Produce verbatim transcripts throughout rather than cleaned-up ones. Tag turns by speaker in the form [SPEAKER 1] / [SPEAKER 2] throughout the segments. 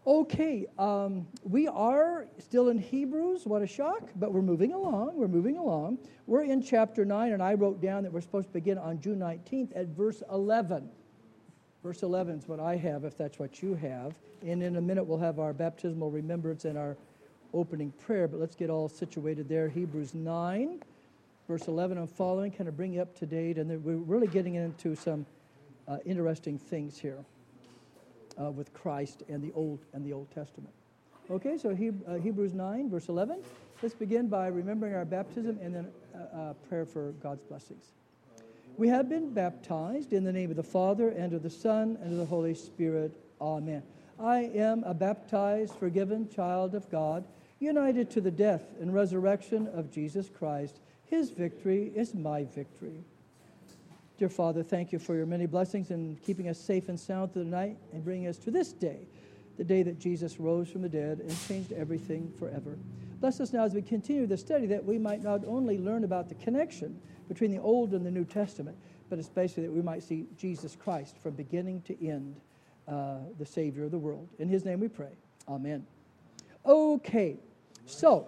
[SPEAKER 1] Okay, um, we are still in Hebrews. What a shock, but we're moving along. We're moving along. We're in chapter nine, and I wrote down that we're supposed to begin on June nineteenth at verse eleven. Verse eleven is what I have, if that's what you have. And in a minute, we'll have our baptismal remembrance and our opening prayer, but let's get all situated there. Hebrews nine, verse eleven and following, kind of bring you up to date, and then we're really getting into some uh, interesting things here. Uh, with Christ and the Old and the Old Testament. Okay, so he, uh, Hebrews nine, verse eleven. Let's begin by remembering our baptism and then uh, uh, prayer for God's blessings. We have been baptized in the name of the Father, and of the Son, and of the Holy Spirit. Amen. I am a baptized, forgiven child of God, united to the death and resurrection of Jesus Christ. His victory is my victory. Dear Father, thank you for your many blessings in keeping us safe and sound through the night and bringing us to this day, the day that Jesus rose from the dead and changed everything forever. Bless us now as we continue the study, that we might not only learn about the connection between the Old and the New Testament, but especially that we might see Jesus Christ from beginning to end, uh, the Savior of the world. In his name we pray. Amen. Okay, so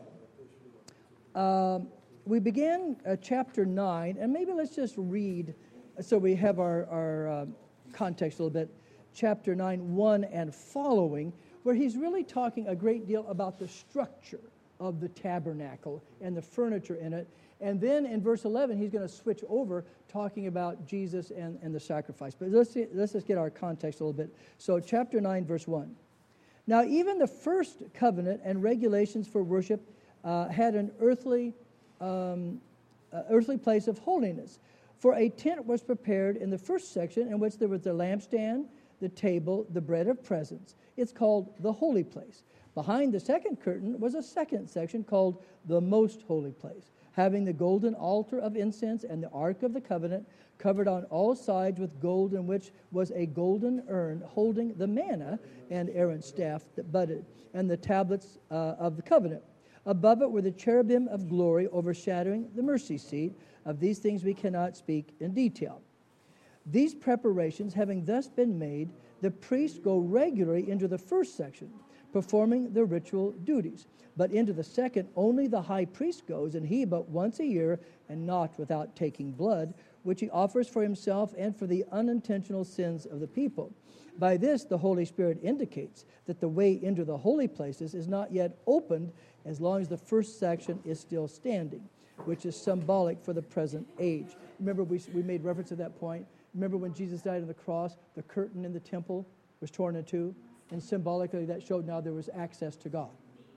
[SPEAKER 1] um, we began uh, chapter nine, and maybe let's just read so we have our, our uh, context a little bit, chapter nine, one and following, where he's really talking a great deal about the structure of the tabernacle and the furniture in it. And then in verse eleven, he's going to switch over talking about Jesus and, and the sacrifice. But let's, see, let's just get our context a little bit. So chapter nine, verse one. Now even the first covenant and regulations for worship uh, had an earthly, um, uh, earthly place of holiness. For a tent was prepared in the first section, in which there was the lampstand, the table, the bread of presence. It's called the holy place. Behind the second curtain was a second section called the most holy place, having the golden altar of incense and the ark of the covenant, covered on all sides with gold, in which was a golden urn holding the manna and Aaron's staff that budded, and the tablets uh, of the covenant. Above it were the cherubim of glory overshadowing the mercy seat. Of these things we cannot speak in detail. These preparations having thus been made, the priests go regularly into the first section, performing the ritual duties. But into the second only the high priest goes, and he but once a year, and not without taking blood, which he offers for himself and for the unintentional sins of the people. By this the Holy Spirit indicates that the way into the holy places is not yet opened as long as the first section is still standing, which is symbolic for the present age. Remember, we, we made reference to that point. Remember when Jesus died on the cross, the curtain in the temple was torn in two, and symbolically that showed now there was access to God,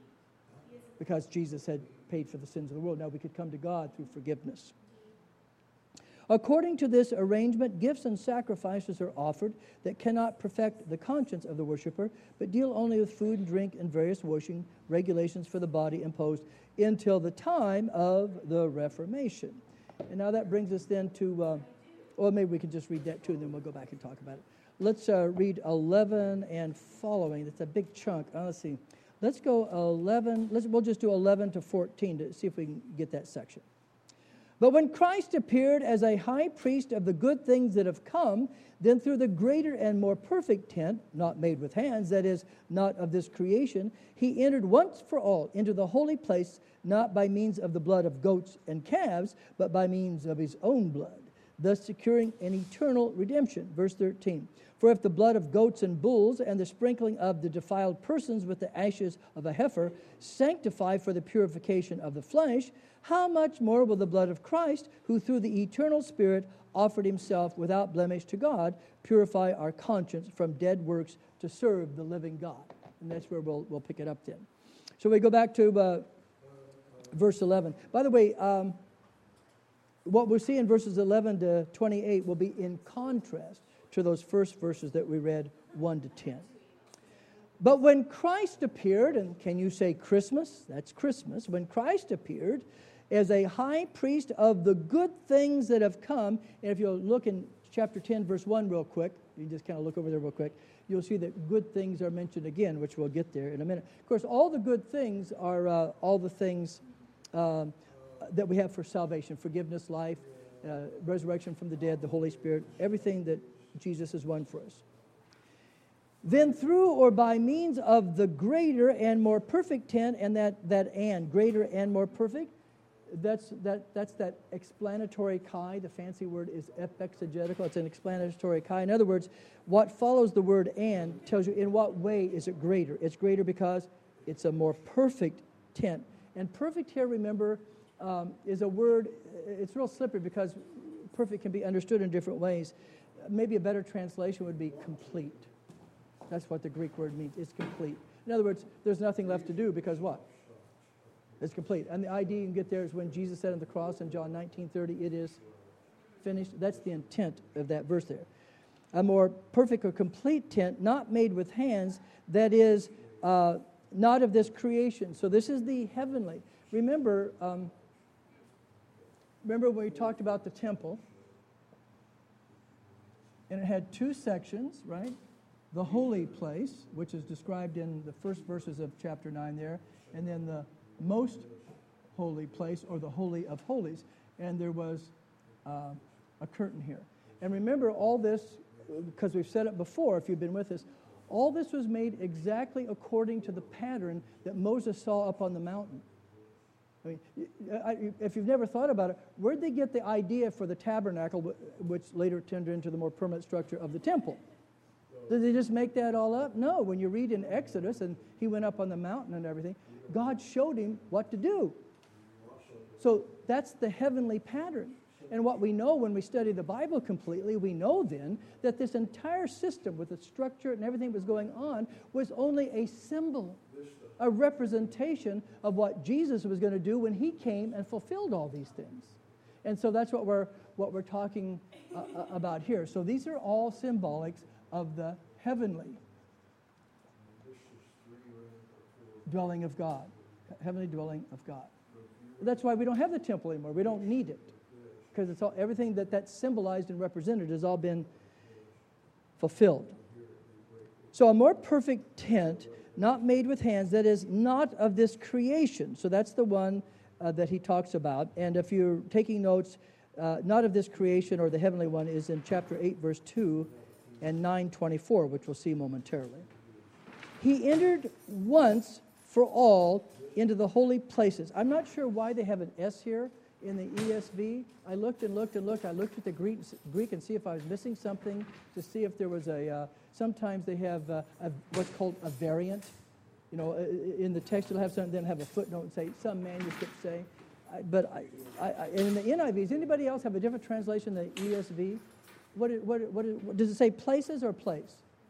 [SPEAKER 1] because Jesus had paid for the sins of the world. Now we could come to God through forgiveness. According to this arrangement, gifts and sacrifices are offered that cannot perfect the conscience of the worshiper, but deal only with food and drink and various washing regulations for the body imposed until the time of the Reformation. And now that brings us then to, uh, or maybe we can just read that too, and then we'll go back and talk about it. Let's uh, read eleven and following. That's a big chunk. Uh, let's see. Let's go eleven. Let's, we'll just do eleven to fourteen to see if we can get that section. But when Christ appeared as a high priest of the good things that have come, then through the greater and more perfect tent, not made with hands, that is, not of this creation, he entered once for all into the holy place, not by means of the blood of goats and calves, but by means of his own blood, thus securing an eternal redemption. Verse thirteen. For if the blood of goats and bulls and the sprinkling of the defiled persons with the ashes of a heifer sanctify for the purification of the flesh, how much more will the blood of Christ, who through the eternal Spirit offered himself without blemish to God, purify our conscience from dead works to serve the living God? And that's where we'll, we'll pick it up then. So we go back to uh, verse eleven. By the way, um, what we'll see in verses eleven to twenty-eight will be in contrast to those first verses that we read, one to ten. But when Christ appeared, and can you say Christmas? That's Christmas. When Christ appeared as a high priest of the good things that have come, and if you'll look in chapter ten, verse one real quick, you can just kind of look over there real quick, you'll see that good things are mentioned again, which we'll get there in a minute. Of course, all the good things are uh, all the things um, that we have for salvation, forgiveness, life, uh, resurrection from the dead, the Holy Spirit, everything that Jesus has won for us. Then through or by means of the greater and more perfect tent, and that, that and, greater and more perfect, that's that that's that explanatory chi. The fancy word is epexegetical. It's an explanatory chi. In other words, what follows the word and tells you in what way is it greater. It's greater because it's a more perfect tent. And perfect here, remember, um, is a word, it's real slippery because perfect can be understood in different ways. Maybe a better translation would be complete. That's what the Greek word means. It's complete. In other words, there's nothing left to do because what? It's complete. And the idea you can get there is when Jesus said on the cross in John nineteen thirty, it is finished. That's the intent of that verse there. A more perfect or complete tent, not made with hands, that is uh, not of this creation. So this is the heavenly. Remember, um, remember when we talked about the temple, and it had two sections, right? The holy place, which is described in the first verses of chapter nine there, and then the most holy place, or the Holy of Holies, and there was uh, a curtain here. And remember, all this, because we've said it before, if you've been with us, all this was made exactly according to the pattern that Moses saw up on the mountain. I mean, if you've never thought about it, where'd they get the idea for the tabernacle, which later turned into the more permanent structure of the temple? Did they just make that all up? No. When you read in Exodus, and he went up on the mountain and everything, God showed him what to do. So that's the heavenly pattern. And what we know when we study the Bible completely, we know then that this entire system with the structure and everything that was going on was only a symbol, a representation of what Jesus was going to do when he came and fulfilled all these things. And so that's what we're what we're talking uh, about here. So these are all symbolics of the heavenly dwelling of God, heavenly dwelling of God. That's why we don't have the temple anymore. We don't need it, because it's all everything that that symbolized and represented has all been fulfilled. So a more perfect tent, not made with hands, that is not of this creation. So that's the one uh, that he talks about. And if you're taking notes, uh, not of this creation, or the heavenly one, is in chapter eight, verse two, and nine twenty-four, which we'll see momentarily. He entered once for all into the holy places. I'm not sure why they have an S here in the E S V. I looked and looked and looked. I looked at the Greek, Greek and see if I was missing something, to see if there was a, uh, sometimes they have uh, a, what's called a variant. You know, in the text it'll have something, then have a footnote and say, some manuscripts say. I, but I, I, I, in the N I V, does anybody else have a different translation than the E S V? What, what, what, what, does it say places or place?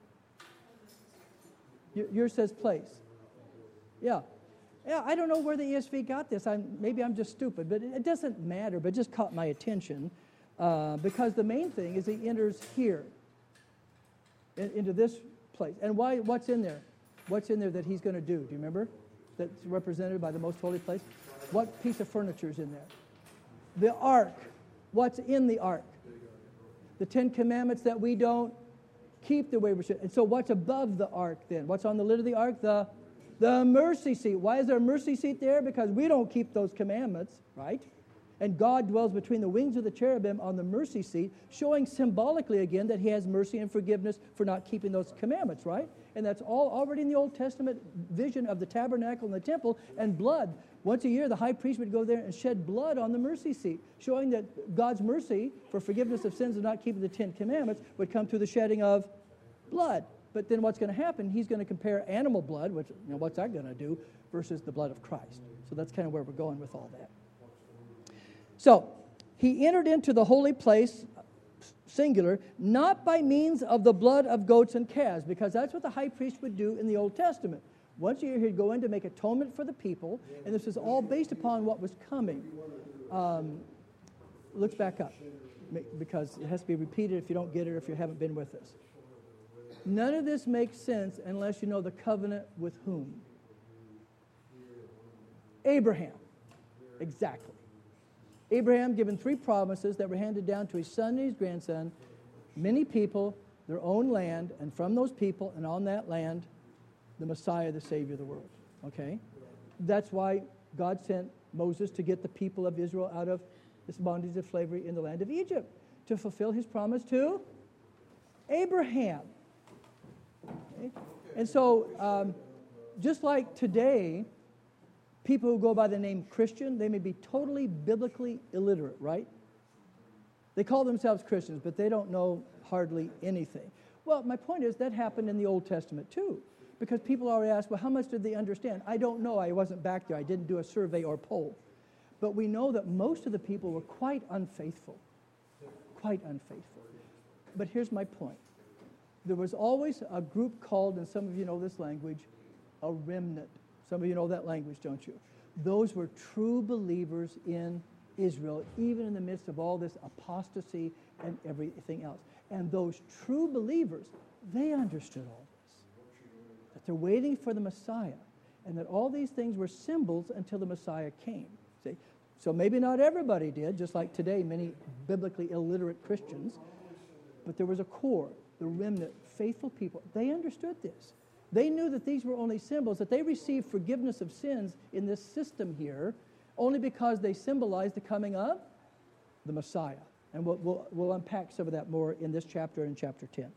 [SPEAKER 1] Yours says place. Yeah. Yeah, I don't know where the E S V got this. I'm, maybe I'm just stupid, but it, it doesn't matter, but it just caught my attention uh, because the main thing is he enters here in, into this place. And why? What's in there? What's in there that he's going to do? Do you remember? That's represented by the most holy place. What piece of furniture is in there? The ark. What's in the ark? The Ten Commandments that we don't keep the way we should. And so what's above the ark then? What's on the lid of the ark? The, the mercy seat. Why is there a mercy seat there? Because we don't keep those commandments, right? And God dwells between the wings of the cherubim on the mercy seat, showing symbolically again that he has mercy and forgiveness for not keeping those commandments, right? And that's all already in the Old Testament vision of the tabernacle and the temple, and blood. Once a year, the high priest would go there and shed blood on the mercy seat, showing that God's mercy for forgiveness of sins and not keeping the Ten Commandments would come through the shedding of blood. But then what's going to happen? He's going to compare animal blood, which, you know, what's that going to do, versus the blood of Christ. So that's kind of where we're going with all that. So, he entered into the holy place, singular, not by means of the blood of goats and calves, because that's what the high priest would do in the Old Testament. Once a year, he'd go in to make atonement for the people, and this is all based upon what was coming. Um, let's back up, because it has to be repeated if you don't get it or if you haven't been with us. None of this makes sense unless you know the covenant with whom? Abraham. Exactly. Abraham given three promises that were handed down to his son and his grandson, many people, their own land, and from those people and on that land, the Messiah, the Savior of the world. Okay? That's why God sent Moses to get the people of Israel out of this bondage of slavery in the land of Egypt, to fulfill his promise to Abraham. Okay? And so, um, just like today, people who go by the name Christian, they may be totally biblically illiterate, right? They call themselves Christians, but they don't know hardly anything. Well, my point is that happened in the Old Testament too, because people already ask, well, how much did they understand? I don't know. I wasn't back there. I didn't do a survey or poll. But we know that most of the people were quite unfaithful, quite unfaithful. But here's my point. There was always a group called, and some of you know this language, a remnant. Some of you know that language, don't you? Those were true believers in Israel, even in the midst of all this apostasy and everything else. And those true believers, they understood all this. That they're waiting for the Messiah, and that all these things were symbols until the Messiah came. See? So maybe not everybody did, just like today, many biblically illiterate Christians, but there was a core, the remnant, faithful people. They understood this. They knew that these were only symbols, that they received forgiveness of sins in this system here only because they symbolized the coming of the Messiah. And we'll, we'll, we'll unpack some of that more in this chapter and in chapter ten.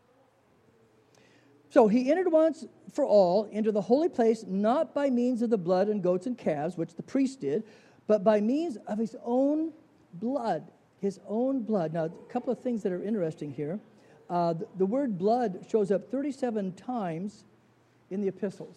[SPEAKER 1] So he entered once for all into the holy place, not by means of the blood and goats and calves, which the priest did, but by means of his own blood. His own blood. Now, a couple of things that are interesting here. Uh, the, the word blood shows up thirty-seven times in the epistles.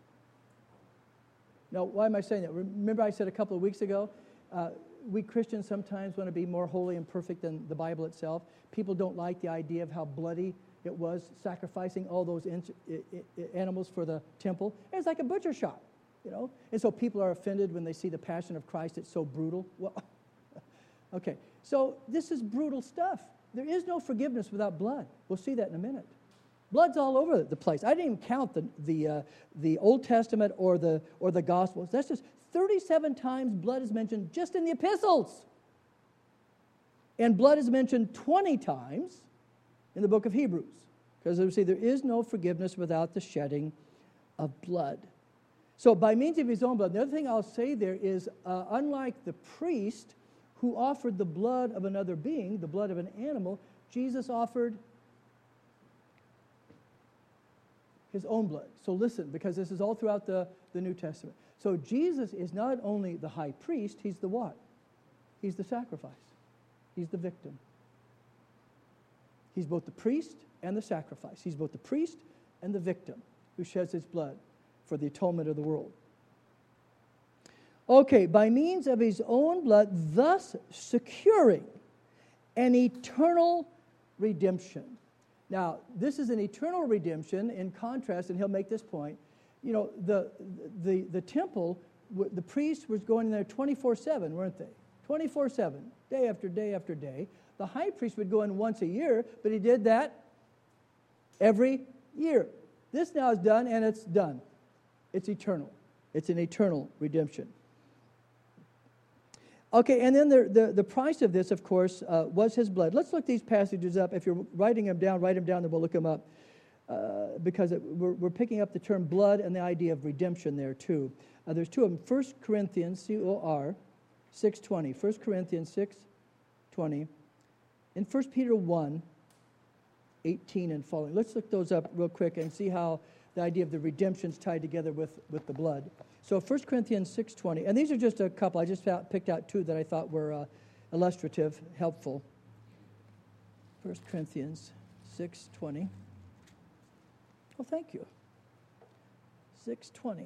[SPEAKER 1] Now, why am I saying that? Remember I said a couple of weeks ago, uh, we Christians sometimes want to be more holy and perfect than the Bible itself. People don't like the idea of how bloody it was, sacrificing all those in, I, I, animals for the temple. It's like a butcher shop, you know. And so people are offended when they see the Passion of Christ. It's so brutal. Well, okay, so this is brutal stuff. There is no forgiveness without blood. We'll see that in a minute. Blood's all over the place. I didn't even count the the uh, the Old Testament or the or the Gospels. That's just thirty-seven times blood is mentioned just in the epistles. And blood is mentioned twenty times in the book of Hebrews. Because we see there is no forgiveness without the shedding of blood. So by means of his own blood, the other thing I'll say there is, uh, unlike the priest who offered the blood of another being, the blood of an animal, Jesus offered his own blood. So listen, because this is all throughout the, the New Testament. So Jesus is not only the high priest, he's the what? He's the sacrifice. He's the victim. He's both the priest and the sacrifice. He's both the priest and the victim who sheds his blood for the atonement of the world. Okay, by means of his own blood, thus securing an eternal redemption. Now, this is an eternal redemption in contrast, and he'll make this point. You know, the the the temple, the priest was going in there twenty-four seven, weren't they? twenty-four seven, day after day after day. The high priest would go in once a year, but he did that every year. This now is done, and it's done. It's eternal. It's an eternal redemption. Okay, and then the, the, the price of this, of course, uh, was his blood. Let's look these passages up. If you're writing them down, write them down, then we'll look them up. Uh, because it, we're, we're picking up the term blood and the idea of redemption there, too. Uh, there's two of them. First Corinthians, C O R, six twenty. First Corinthians six twenty. And First Peter one, eighteen and following. Let's look those up real quick and see how the idea of the redemption is tied together with, with the blood. So First Corinthians six twenty, and these are just a couple. I just found, picked out two that I thought were uh, illustrative, helpful. First Corinthians six twenty. Well, thank you. six twenty.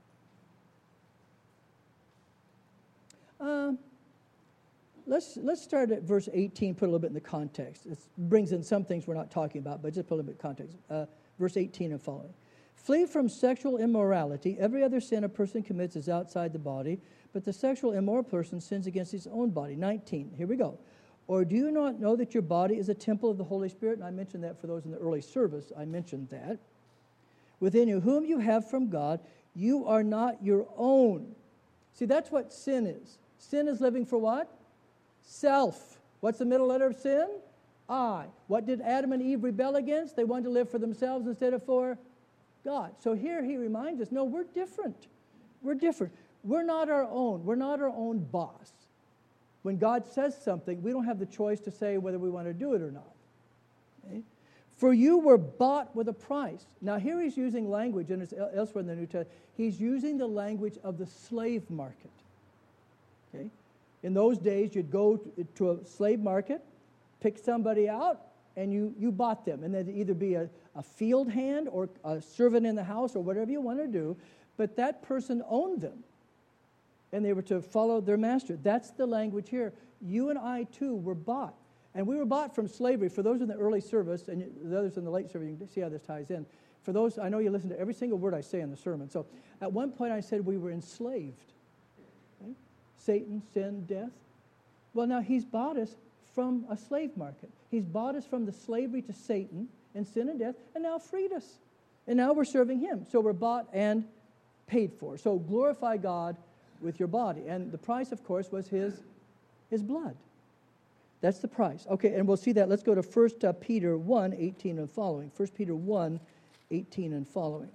[SPEAKER 1] Um, let's let's start at verse eighteen. Put a little bit in the context. It brings in some things we're not talking about, but just put a little bit of context. Uh, verse eighteen and following. Flee from sexual immorality. Every other sin a person commits is outside the body, but the sexual immoral person sins against his own body. nineteen. Here we go. Or do you not know that your body is a temple of the Holy Spirit? And I mentioned that for those in the early service. I mentioned that. Within you, whom you have from God, you are not your own. See, that's what sin is. Sin is living for what? Self. What's the middle letter of sin? I. What did Adam and Eve rebel against? They wanted to live for themselves instead of for God. So here he reminds us, no, we're different. We're different. We're not our own. We're not our own boss. When God says something, we don't have the choice to say whether we want to do it or not. Okay? For you were bought with a price. Now here he's using language, and it's elsewhere in the New Testament. He's using the language of the slave market. Okay? In those days, you'd go to a slave market, pick somebody out, and you, you bought them. And they'd either be a, a field hand or a servant in the house or whatever you want to do. But that person owned them. And they were to follow their master. That's the language here. You and I, too, were bought. And we were bought from slavery. For those in the early service, and the others in the late service, you can see how this ties in. For those, I know you listen to every single word I say in the sermon. So at one point I said we were enslaved. Okay? Satan, sin, death. Well, now he's bought us from a slave market. He's bought us from the slavery to Satan and sin and death, and now freed us. And now we're serving him. So we're bought and paid for. So glorify God with your body. And the price, of course, was his, his blood. That's the price. Okay, and we'll see that. Let's go to First Peter one, eighteen and following. First Peter one, eighteen and following.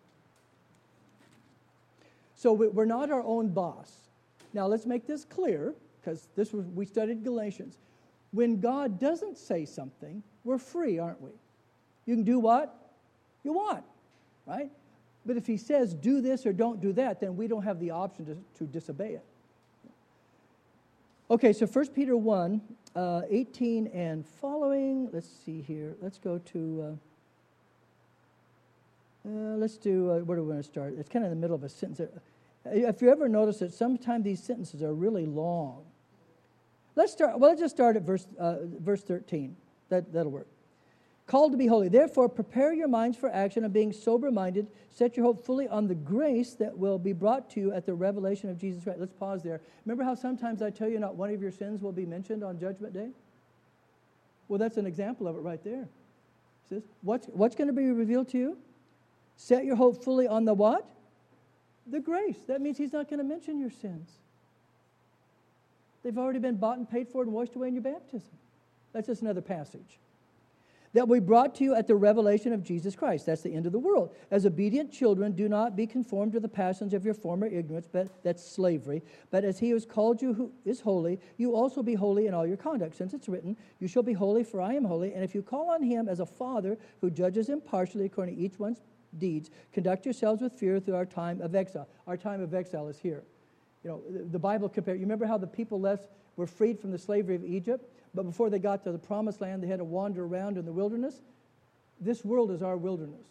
[SPEAKER 1] So we're not our own boss. Now let's make this clear, because this was we studied Galatians. When God doesn't say something, we're free, aren't we? You can do what you want, right? But if he says do this or don't do that, then we don't have the option to, to disobey it. Okay, so First Peter one, uh, eighteen and following. Let's see here. Let's go to, uh, uh, let's do, uh, where do we want to start? It's kind of in the middle of a sentence. If you ever notice that sometimes these sentences are really long. Let's start, well, let's just start at verse, uh, verse thirteen. That, that'll work. Called to be holy. Therefore, prepare your minds for action, and being sober-minded, set your hope fully on the grace that will be brought to you at the revelation of Jesus Christ. Let's pause there. Remember how sometimes I tell you not one of your sins will be mentioned on Judgment Day? Well, that's an example of it right there. It says, what's, what's going to be revealed to you? Set your hope fully on the what? The grace. That means he's not going to mention your sins. They've already been bought and paid for and washed away in your baptism. That's just another passage. That we brought to you at the revelation of Jesus Christ. That's the end of the world. As obedient children, do not be conformed to the passions of your former ignorance, but that's slavery. But as he who has called you who is holy, you also be holy in all your conduct. Since it's written, you shall be holy, for I am holy. And if you call on him as a father who judges impartially according to each one's deeds, conduct yourselves with fear through our time of exile. Our time of exile is here. You know, the, the Bible compares, you remember how the people left were freed from the slavery of Egypt? But before they got to the promised land, they had to wander around in the wilderness. This world is our wilderness.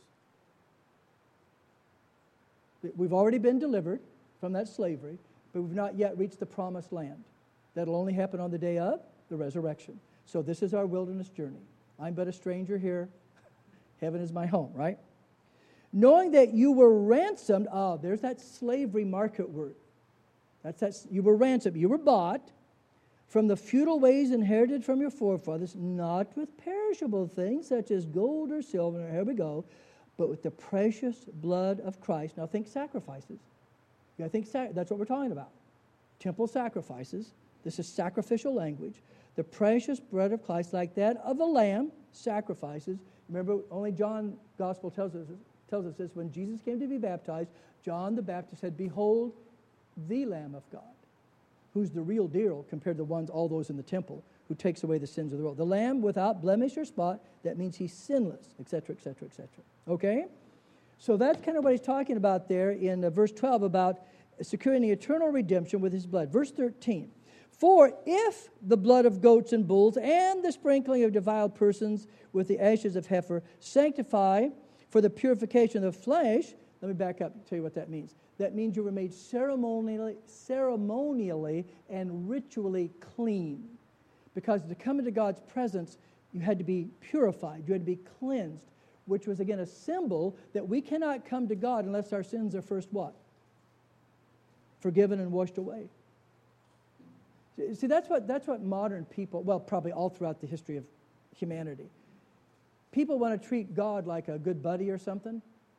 [SPEAKER 1] We've already been delivered from that slavery, but we've not yet reached the promised land. That'll only happen on the day of the resurrection. So this is our wilderness journey. I'm but a stranger here. Heaven is my home, right? Knowing that you were ransomed. Ah, there's that slavery market word. That's that. You were ransomed. You were bought from the futile ways inherited from your forefathers, not with perishable things such as gold or silver, here we go, but with the precious blood of Christ. Now think sacrifices. You gotta think sac- that's what we're talking about. Temple sacrifices. This is sacrificial language. The precious blood of Christ, like that of a lamb, sacrifices. Remember, only John Gospel tells us tells us this. When Jesus came to be baptized, John the Baptist said, "Behold, the Lamb of God." Who's the real deal compared to the ones, all those in the temple, who takes away the sins of the world. The Lamb without blemish or spot, that means he's sinless, et cetera, et cetera, et cetera. Okay? So that's kind of what he's talking about there in uh, verse twelve about securing the eternal redemption with his blood. Verse thirteen, for if the blood of goats and bulls and the sprinkling of defiled persons with the ashes of heifer sanctify for the purification of the flesh, let me back up and tell you what that means. That means you were made ceremonially, ceremonially and ritually clean. Because to come into God's presence, you had to be purified. You had to be cleansed, which was, again, a symbol that we cannot come to God unless our sins are first what? Forgiven and washed away. See, that's what, that's what modern people, well, probably all throughout the history of humanity. People want to treat God like a good buddy or something.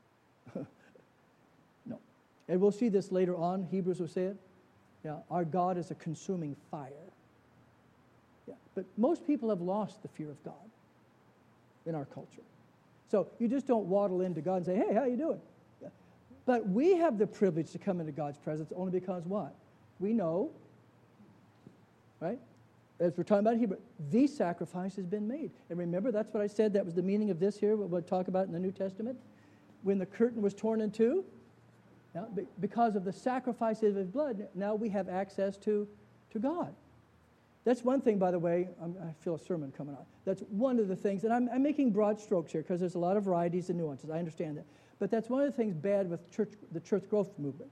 [SPEAKER 1] No. And we'll see this later on. Hebrews will say it. Yeah, our God is a consuming fire. Yeah, but most people have lost the fear of God in our culture. So you just don't waddle into God and say, hey, how you doing? Yeah. But we have the privilege to come into God's presence only because what? We know, right? as we're talking about Hebrew, the sacrifice has been made. And remember, that's what I said, that was the meaning of this here, what we'll talk about in the New Testament. When the curtain was torn in two, now, because of the sacrifice of his blood, now we have access to, to God. That's one thing, by the way, I'm, I feel a sermon coming on. That's one of the things, and I'm, I'm making broad strokes here because there's a lot of varieties and nuances. I understand that. But that's one of the things bad with church, the church growth movement.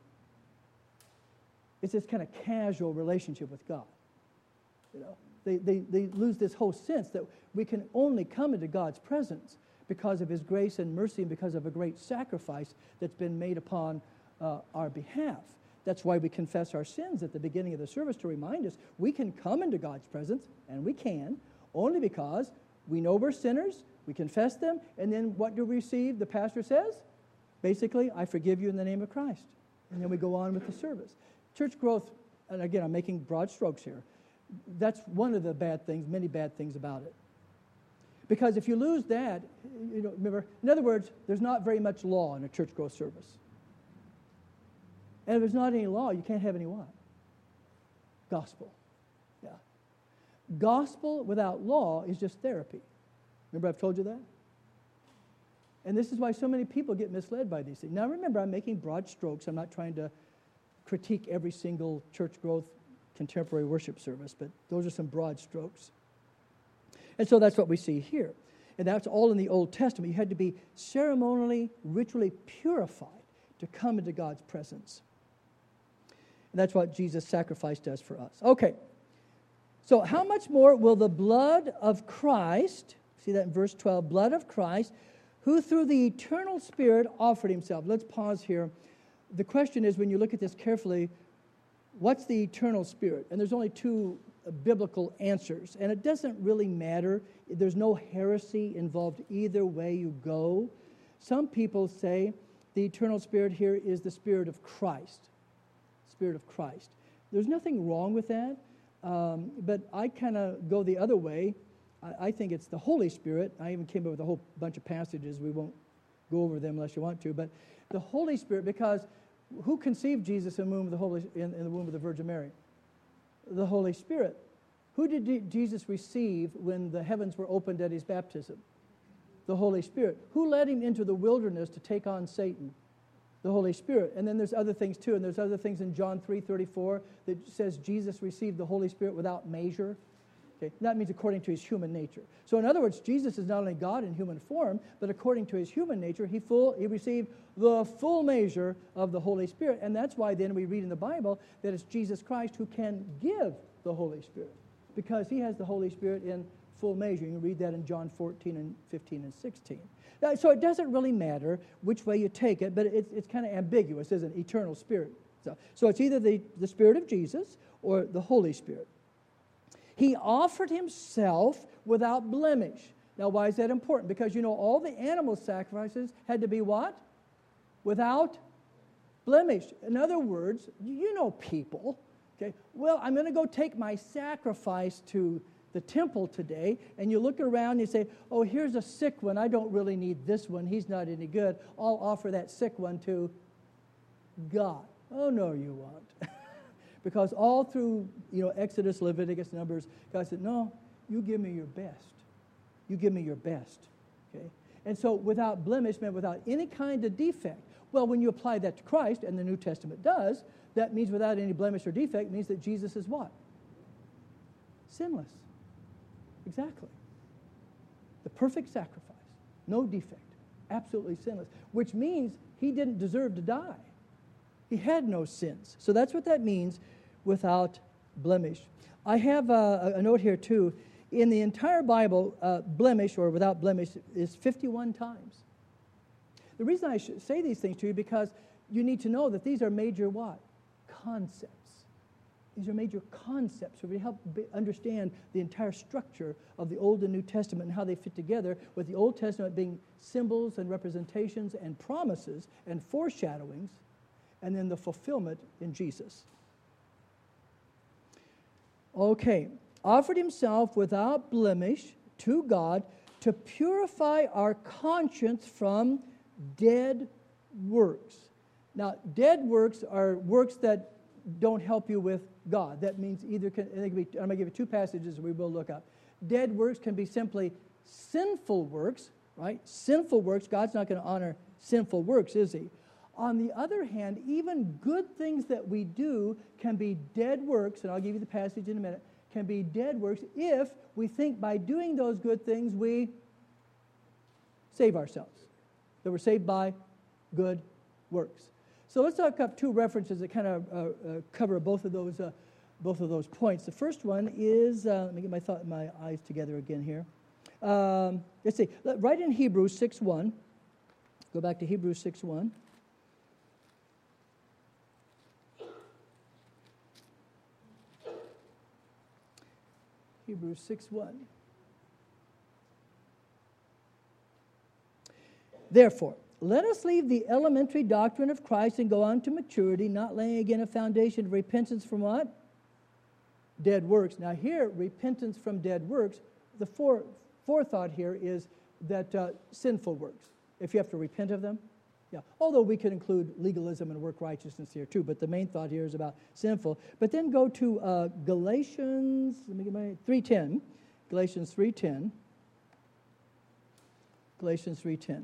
[SPEAKER 1] It's this kind of casual relationship with God. You know, they, they, they lose this whole sense that we can only come into God's presence because of his grace and mercy and because of a great sacrifice that's been made upon uh, our behalf. That's why we confess our sins at the beginning of the service, to remind us we can come into God's presence, and we can, only because we know we're sinners, we confess them, and then what do we receive? The pastor says, basically, I forgive you in the name of Christ. And then we go on with the service. Church growth, and again, I'm making broad strokes here, that's one of the bad things, many bad things about it. Because if you lose that, you know, remember, in other words, there's not very much law in a church growth service. And if there's not any law, you can't have any what? Gospel. Yeah. Gospel without law is just therapy. Remember I've told you that? And this is why so many people get misled by these things. Now remember, I'm making broad strokes. I'm not trying to critique every single church growth contemporary worship service, but those are some broad strokes. And so that's what we see here. And that's all in the Old Testament. You had to be ceremonially, ritually purified to come into God's presence. And that's what Jesus' sacrifice does for us. Okay. So how much more will the blood of Christ, see that in verse twelve, blood of Christ, who through the eternal Spirit offered himself. Let's pause here. The question is, when you look at this carefully, what's the eternal Spirit? And there's only two uh, biblical answers. And it doesn't really matter. There's no heresy involved either way you go. Some people say the eternal Spirit here is the Spirit of Christ. Spirit of Christ. There's nothing wrong with that. Um, but I kind of go the other way. I, I think it's the Holy Spirit. I even came up with a whole bunch of passages. We won't go over them unless you want to. But the Holy Spirit, because who conceived Jesus in the womb of the Holy in, in the womb of the Virgin Mary? The Holy Spirit. Who did D- Jesus receive when the heavens were opened at his baptism? The Holy Spirit. Who led him into the wilderness to take on Satan? The Holy Spirit. And then there's other things too. And there's other things in John three thirty-four that says Jesus received the Holy Spirit without measure. Okay, that means according to his human nature. So in other words, Jesus is not only God in human form, but according to his human nature, he full he received the full measure of the Holy Spirit. And that's why then we read in the Bible that it's Jesus Christ who can give the Holy Spirit, because he has the Holy Spirit in full measure. You can read that in John fourteen and fifteen and sixteen. Now, so it doesn't really matter which way you take it, but it's, it's kind of ambiguous, isn't it? Eternal Spirit. So, so it's either the, the Spirit of Jesus or the Holy Spirit. He offered himself without blemish. Now, why is that important? Because, you know, all the animal sacrifices had to be what? Without blemish. In other words, you know people, okay? Well, I'm going to go take my sacrifice to the temple today, and you look around and you say, oh, here's a sick one. I don't really need this one. He's not any good. I'll offer that sick one to God. Oh, no, you won't. Because all through, you know, Exodus, Leviticus, Numbers, God said, no, you give me your best. You give me your best. Okay? And so without blemish meant without any kind of defect. Well, when you apply that to Christ, and the New Testament does, that means without any blemish or defect means that Jesus is what? Sinless. Exactly. The perfect sacrifice. No defect. Absolutely sinless. Which means he didn't deserve to die. He had no sins. So that's what that means, without blemish. I have a, a note here too. In the entire Bible, uh, blemish or without blemish is fifty-one times. The reason I should say these things to you because you need to know that these are major what? Concepts. These are major concepts. So we help be, understand the entire structure of the Old and New Testament and how they fit together, with the Old Testament being symbols and representations and promises and foreshadowings, and then the fulfillment in Jesus. Okay. Offered himself without blemish to God to purify our conscience from dead works. Now, dead works are works that don't help you with God. That means either, can, and they can be, I'm going to give you two passages we will look up. Dead works can be simply sinful works, right? Sinful works, God's not going to honor sinful works, is he? On the other hand, even good things that we do can be dead works, and I'll give you the passage in a minute, can be dead works if we think by doing those good things we save ourselves. That we're saved by good works. So let's talk up two references that kind of uh, uh, cover both of those uh, both of those points. The first one is, uh, let me get my thought, my eyes together again here. Um, let's see, right in Hebrews six one. Go back to Hebrews six one. Hebrews six one. Therefore, let us leave the elementary doctrine of Christ and go on to maturity, not laying again a foundation of repentance from what? Dead works. Now here, repentance from dead works, the fore, forethought here is that uh, sinful works, if you have to repent of them. Yeah, although we could include legalism and work righteousness here too, but the main thought here is about sinful. But then go to uh, Galatians, let me get my, three ten, Galatians three ten. Galatians three ten.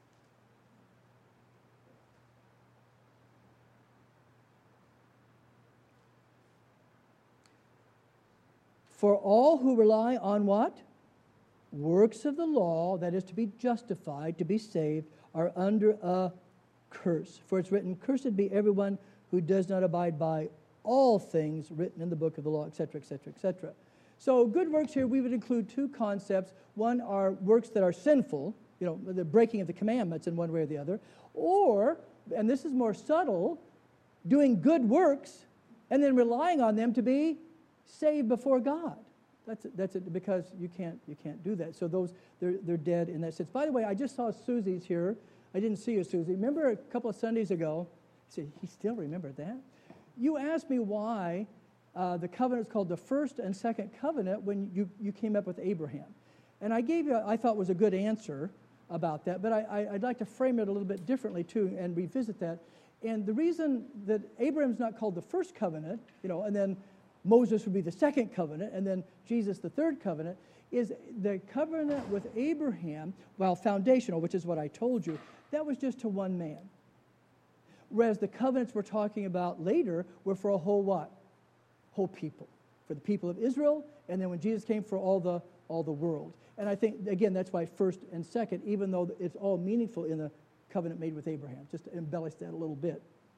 [SPEAKER 1] For all who rely on what? Works of the law, that is to be justified, to be saved, are under a curse. For it's written, cursed be everyone who does not abide by all things written in the book of the law, et cetera, et cetera, et cetera. So good works here, we would include two concepts. One are works that are sinful, you know, the breaking of the commandments in one way or the other. Or, and this is more subtle, doing good works and then relying on them to be saved before God. That's it, that's it, because you can't you can't do that. So those they're they're dead in that sense. By the way, I just saw Susie's here. I didn't see you, Susie. Remember a couple of Sundays ago? See, he still remembered that. You asked me why uh, the covenant is called the first and second covenant when you you came up with Abraham, and I gave you I thought was a good answer about that. But I, I I'd like to frame it a little bit differently too and revisit that. And the reason that Abraham's not called the first covenant, you know, and then Moses would be the second covenant, and then Jesus the third covenant, is the covenant with Abraham, while foundational, which is what I told you, that was just to one man. Whereas the covenants we're talking about later were for a whole what? Whole people. For the people of Israel, and then when Jesus came, for all the all the world. And I think, again, that's why first and second, even though it's all meaningful in the covenant made with Abraham, just to embellish that a little bit.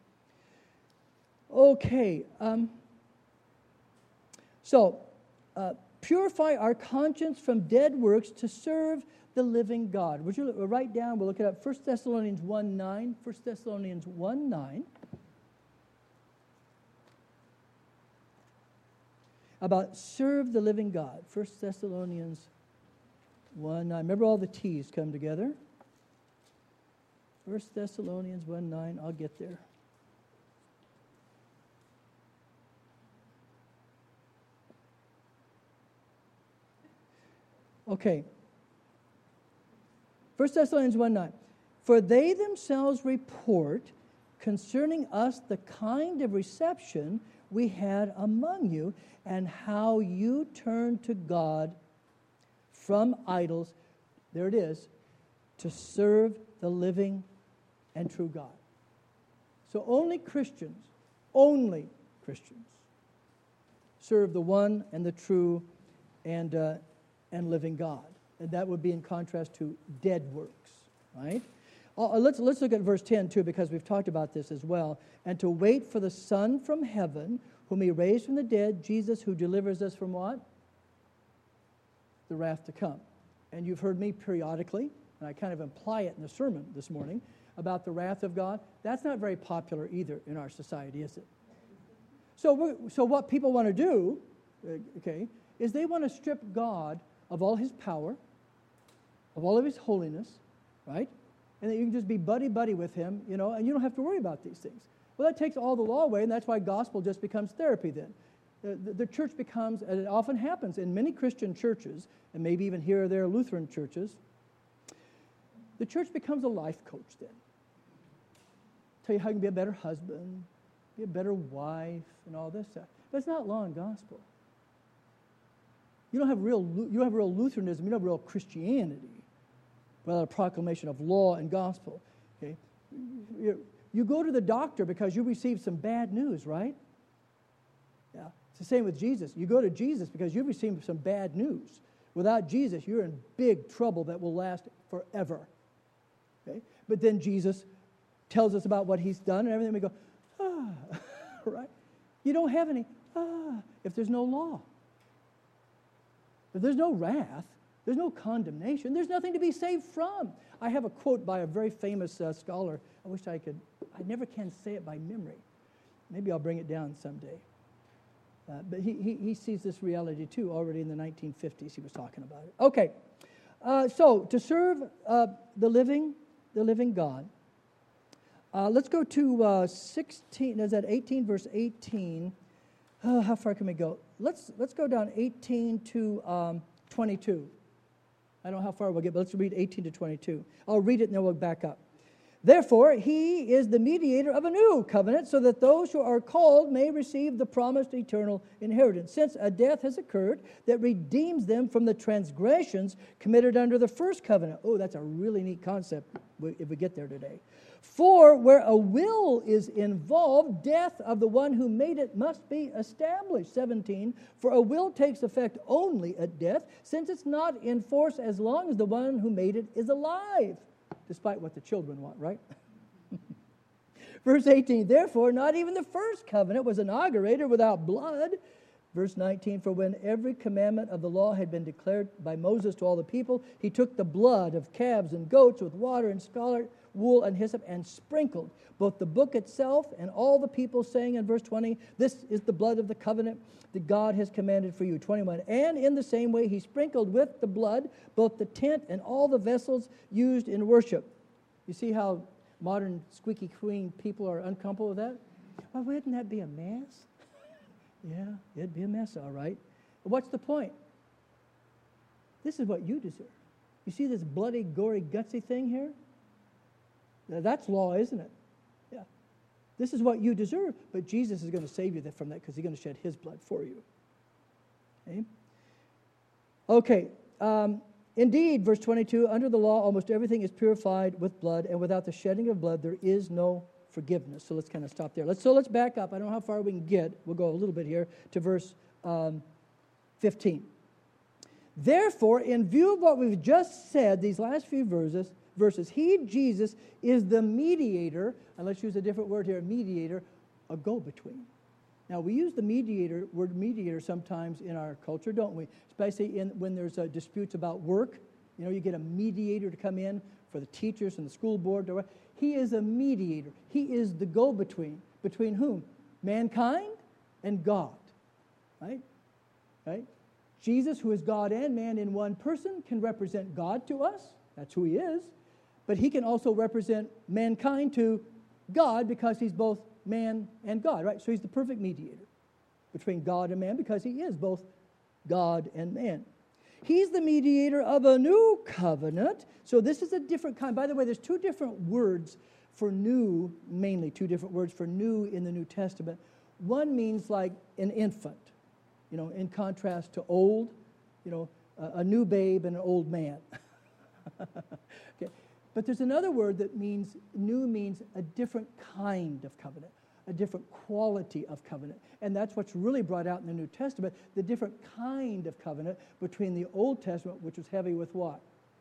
[SPEAKER 1] Okay, um... So, uh, purify our conscience from dead works to serve the living God. Would you write down, we'll look it up, First Thessalonians one nine, First Thessalonians one nine. About serve the living God. First Thessalonians one nine. Remember all the T's come together. First Thessalonians one nine, I'll get there. Okay. First Thessalonians one nine. For they themselves report concerning us the kind of reception we had among you, and how you turned to God from idols, there it is, to serve the living and true God. So only Christians, only Christians, serve the one and the true and uh, and living God. And that would be in contrast to dead works, right? Uh, let's, let's look at verse ten too, because we've talked about this as well. And to wait for the Son from heaven, whom he raised from the dead, Jesus, who delivers us from what? The wrath to come. And you've heard me periodically, and I kind of imply it in the sermon this morning, about the wrath of God. That's not very popular either in our society, is it? So, we're, so what people want to do, uh, okay, is they want to strip God of all his power, of all of his holiness, right? And that you can just be buddy-buddy with him, you know, and you don't have to worry about these things. Well, that takes all the law away, and that's why gospel just becomes therapy then. The, the, the church becomes, and it often happens in many Christian churches, and maybe even here or there Lutheran churches, the church becomes a life coach then. Tell you how you can be a better husband, be a better wife, and all this stuff. But it's not law and gospel. You don't have real, you don't have real Lutheranism, you don't have real Christianity without a proclamation of law and gospel. Okay? You, you go to the doctor because you received some bad news, right? Yeah. It's the same with Jesus. You go to Jesus because you've received some bad news. Without Jesus, you're in big trouble that will last forever. Okay? But then Jesus tells us about what he's done and everything. We go, ah, right? You don't have any, ah, if there's no law. If there's no wrath, there's no condemnation, there's nothing to be saved from. I have a quote by a very famous uh, scholar. I wish I could, I never can say it by memory. Maybe I'll bring it down someday. Uh, but he, he, he sees this reality too. Already in the nineteen fifties he was talking about it. Okay, uh, so to serve uh, the living, the living God, uh, let's go to uh, sixteen. Is that eighteen? Verse eighteen. Oh, how far can we go? Let's let's go down eighteen to um, twenty-two. I don't know how far we'll get, but let's read eighteen to twenty-two. I'll read it and then we'll back up. Therefore, he is the mediator of a new covenant, so that those who are called may receive the promised eternal inheritance, since a death has occurred that redeems them from the transgressions committed under the first covenant. Oh, that's a really neat concept if we get there today. For where a will is involved, death of the one who made it must be established. seventeen, for a will takes effect only at death, since it's not in force as long as the one who made it is alive. Despite what the children want, right? Verse eighteen, therefore, not even the first covenant was inaugurated without blood. Verse nineteen, for when every commandment of the law had been declared by Moses to all the people, he took the blood of calves and goats with water and scarlet wool and hyssop and sprinkled both the book itself and all the people, saying in verse twenty, this is the blood of the covenant that God has commanded for you. twenty-one, and in the same way he sprinkled with the blood both the tent and all the vessels used in worship. You see how modern squeaky clean people are uncomfortable with that? Well, wouldn't that be a mess? Yeah, it'd be a mess, all right. But what's the point? This is what you deserve. You see this bloody, gory, gutsy thing here? Now, that's law, isn't it? Yeah. This is what you deserve, but Jesus is going to save you from that because he's going to shed his blood for you. Okay? Okay. Um, Indeed, verse twenty-two, under the law, almost everything is purified with blood, and without the shedding of blood, there is no forgiveness. So let's kind of stop there. Let's, so let's back up. I don't know how far we can get. We'll go a little bit here to verse um, fifteen. Therefore, in view of what we've just said, these last few verses, verses, he, Jesus, is the mediator, and let's use a different word here, mediator, a go-between. Now, we use the mediator, word mediator sometimes in our culture, don't we? Especially in, when there's uh, disputes about work. You know, you get a mediator to come in for the teachers and the school board. He is a mediator. He is the go-between. Between whom? Mankind and God. Right? Right? Jesus, who is God and man in one person, can represent God to us. That's who he is. But he can also represent mankind to God because he's both man and God, right? So he's the perfect mediator between God and man because he is both God and man. He's the mediator of a new covenant. So this is a different kind. By the way, there's two different words for new, mainly two different words for new in the New Testament. One means like an infant, you know, in contrast to old, you know, a, a new babe and an old man. Okay. But there's another word that means, new means a different kind of covenant, a different quality of covenant. And that's what's really brought out in the New Testament, the different kind of covenant between the Old Testament, which was heavy with what?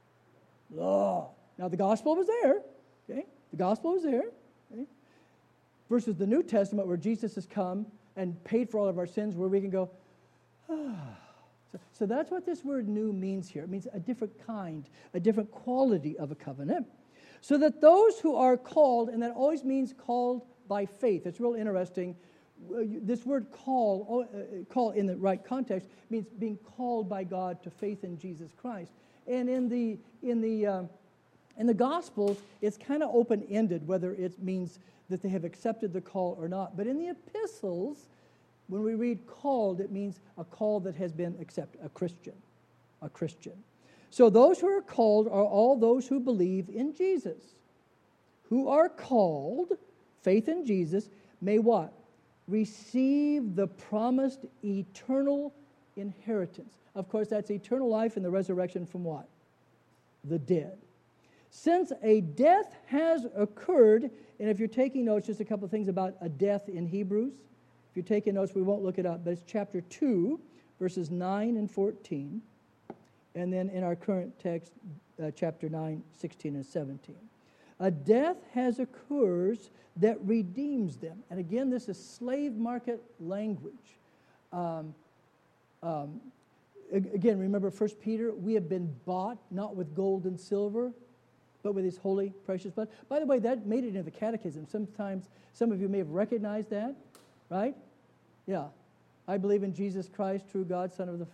[SPEAKER 1] Law. Now the gospel was there, okay? The gospel was there, okay? Versus the New Testament where Jesus has come and paid for all of our sins, where we can go, ah. So, so that's what this word new means here. It means a different kind, a different quality of a covenant. So that those who are called, and that always means called by faith. It's real interesting. This word call, uh, call in the right context, means being called by God to faith in Jesus Christ. And in the in the um, in the Gospels, it's kind of open-ended whether it means that they have accepted the call or not. But in the epistles, when we read called, it means a call that has been accepted, a Christian, a Christian. So those who are called are all those who believe in Jesus. Who are called, faith in Jesus, may what? receive the promised eternal inheritance. Of course, that's eternal life in the resurrection from what? The dead. Since a death has occurred, and if you're taking notes, just a couple of things about a death in Hebrews. If you're taking notes, we won't look it up, but it's chapter two, verses nine and fourteen. And then in our current text, uh, chapter nine, sixteen and seventeen. A death has occurred that redeems them. And again, this is slave market language. Um, um, again, remember First Peter, we have been bought not with gold and silver, but with his holy, precious blood. By the way, that made it into the catechism. Sometimes, some of you may have recognized that, right? Yeah. I believe in Jesus Christ, true God, Son of the,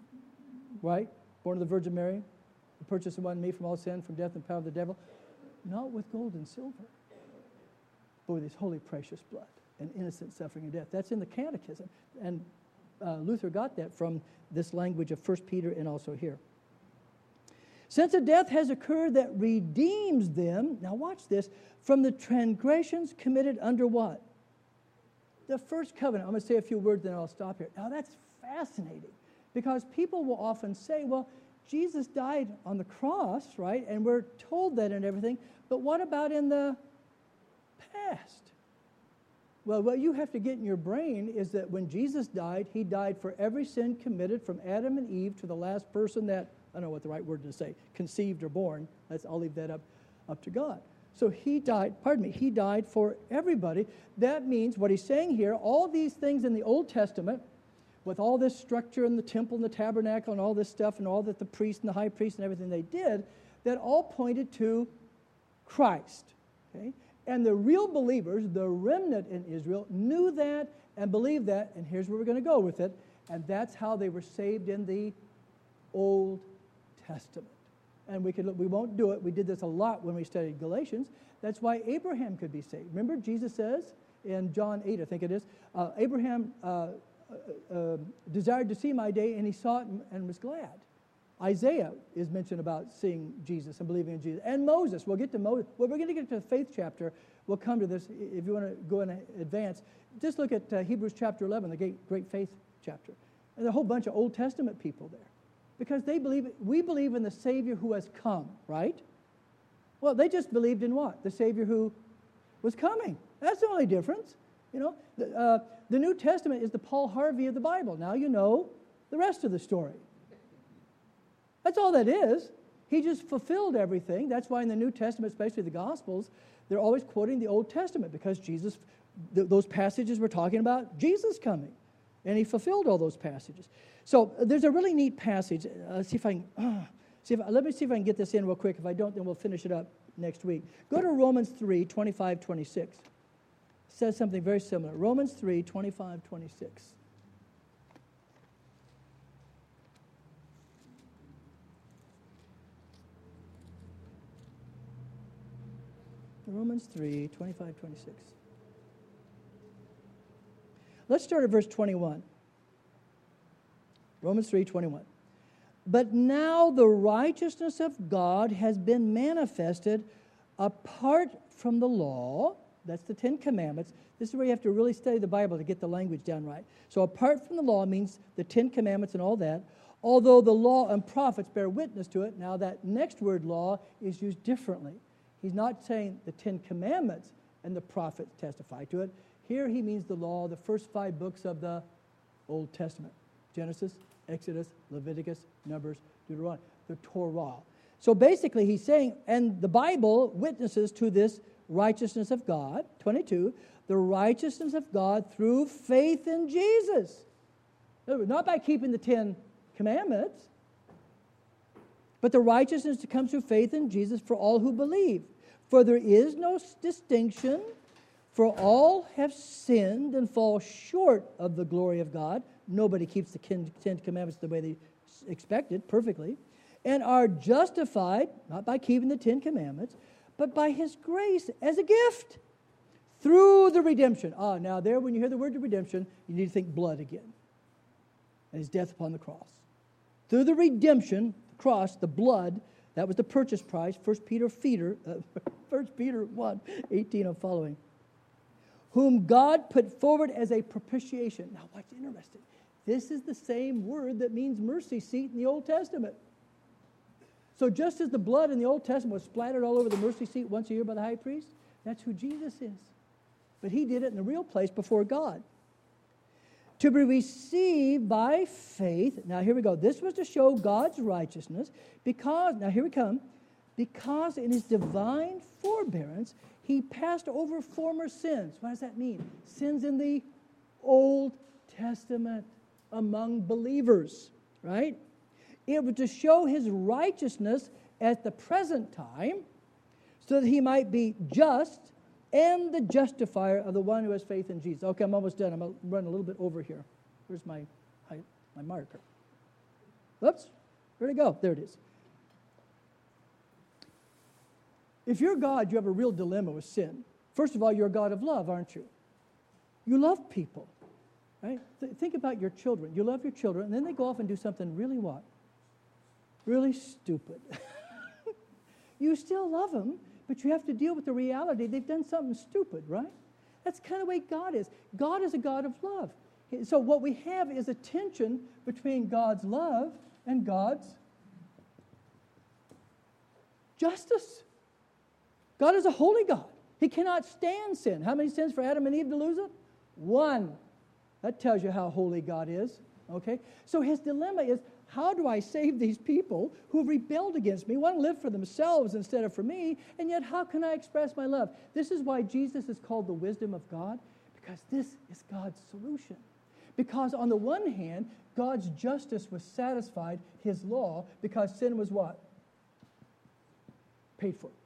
[SPEAKER 1] right? Born of the Virgin Mary, the purchase of one me from all sin, from death and power of the devil. Not with gold and silver, but with his holy, precious blood and innocent suffering and death. That's in the catechism. And uh, Luther got that from this language of First Peter and also here. Since a death has occurred that redeems them, now watch this, from the transgressions committed under what? The first covenant. I'm going to say a few words, then I'll stop here. Now that's fascinating, because people will often say, well, Jesus died on the cross, right? And we're told that and everything, but what about in the past? Well, what you have to get in your brain is that when Jesus died, he died for every sin committed from Adam and Eve to the last person that, I don't know what the right word to say, conceived or born. That's, I'll leave that up, up to God. So he died, pardon me, he died for everybody. That means what he's saying here, all these things in the Old Testament, with all this structure in the temple and the tabernacle and all this stuff and all that the priest and the high priest and everything they did, that all pointed to Christ. Okay? And the real believers, the remnant in Israel, knew that and believed that, and here's where we're going to go with it, and that's how they were saved in the Old Testament. And we could look, we won't do it. We did this a lot when we studied Galatians. That's why Abraham could be saved. Remember, Jesus says in John eight, I think it is, uh, Abraham uh, uh, uh, desired to see my day, and he saw it and, and was glad. Isaiah is mentioned about seeing Jesus and believing in Jesus. And Moses. We'll get to Moses. Well, we're going to get to the faith chapter. We'll come to this. If you want to go in advance, just look at uh, Hebrews chapter eleven, the great, great faith chapter. And there's a whole bunch of Old Testament people there. Because they believe, we believe in the Savior who has come, right? Well, they just believed in what? The Savior who was coming. That's the only difference. You know, the, uh, the New Testament is the Paul Harvey of the Bible. Now you know the rest of the story. That's all that is. He just fulfilled everything. That's why in the New Testament, especially the Gospels, they're always quoting the Old Testament, because Jesus, th- those passages were talking about Jesus coming. And he fulfilled all those passages. So uh, there's a really neat passage. Uh, let's see if I can, uh, see if, let me see if I can get this in real quick. If I don't, then we'll finish it up next week. Go to Romans three, twenty-five, twenty-six. It says something very similar. Romans three, twenty-five, twenty-six. Romans three, twenty-five, twenty-six. Let's start at verse twenty-one. Romans three, twenty-one. But now the righteousness of God has been manifested apart from the law. That's the Ten Commandments. This is where you have to really study the Bible to get the language down right. So apart from the law means the Ten Commandments and all that. Although the law and prophets bear witness to it, now that next word law is used differently. He's not saying the Ten Commandments and the prophets testify to it. Here he means the law, the first five books of the Old Testament. Genesis, Exodus, Leviticus, Numbers, Deuteronomy, the Torah. So basically he's saying, and the Bible witnesses to this righteousness of God, twenty-two, the righteousness of God through faith in Jesus. Not by keeping the Ten Commandments, but the righteousness that comes through faith in Jesus for all who believe. For there is no distinction, for all have sinned and fall short of the glory of God. Nobody keeps the Ten Commandments the way they expected, perfectly, and are justified, not by keeping the Ten Commandments, but by His grace as a gift through the redemption. Ah, now there, when you hear the word redemption, you need to think blood again and His death upon the cross. Through the redemption, the cross, the blood, that was the purchase price, First Peter, Peter, uh, First Peter one, eighteen and following. whom God put forward as a propitiation. Now, what's interesting? This is the same word that means mercy seat in the Old Testament. So just as the blood in the Old Testament was splattered all over the mercy seat once a year by the high priest, that's who Jesus is. But he did it in the real place before God. To be received by faith. Now here we go. This was to show God's righteousness because, now here we come, because in his divine forbearance, he passed over former sins. What does that mean? Sins in the Old Testament among believers, right? It was to show his righteousness at the present time so that he might be just and the justifier of the one who has faith in Jesus. Okay, I'm almost done. I'm going to run a little bit over here. Where's my, my marker? Oops, where'd it go? There it is. If you're God, you have a real dilemma with sin. First of all, you're a God of love, aren't you? You love people, right? Th- think about your children. You love your children, and then they go off and do something really what? Really stupid. You still love them, but you have to deal with the reality they've done something stupid, right? That's kind of the way God is. God is a God of love. So what we have is a tension between God's love and God's justice. God is a holy God. He cannot stand sin. How many sins for Adam and Eve to lose it? One. That tells you how holy God is. Okay? So his dilemma is, how do I save these people who have rebelled against me, want to live for themselves instead of for me, and yet how can I express my love? This is why Jesus is called the wisdom of God, because this is God's solution. Because on the one hand, God's justice was satisfied, his law, because sin was what? Paid for.